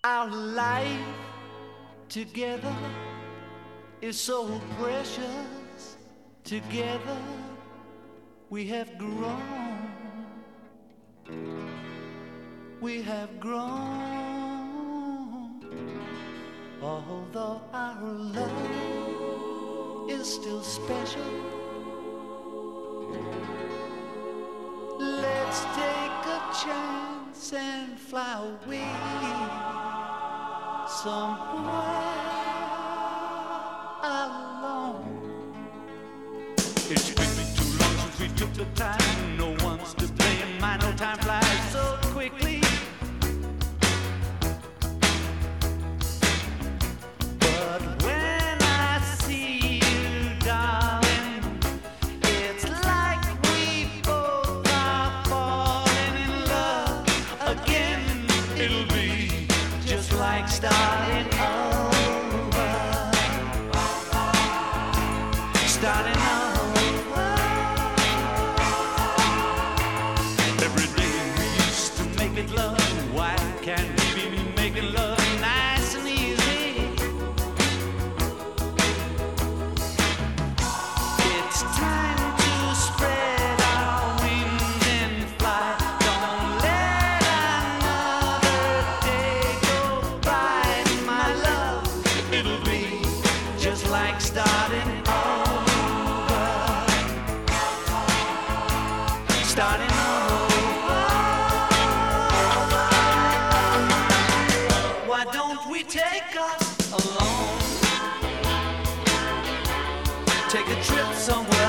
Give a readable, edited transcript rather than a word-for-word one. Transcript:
Our life together is so precious. Together we have grown. We have grown. Although our love is still special, let's take a chance and fly away somewhere alone. It's been too long since we took the time. No one's to blame. My no time flies so quickly. But when I see you, darling, it's like we both are falling in love again. It'll be just like starting over. Starting over. Every day we used to make it love. Why can't we be making love nice and easy? It's time to spread our wings and fly. Don't let another day go by, my love. It'll be just like starting over. Starting over. Why don't we take us along? Take a trip somewhere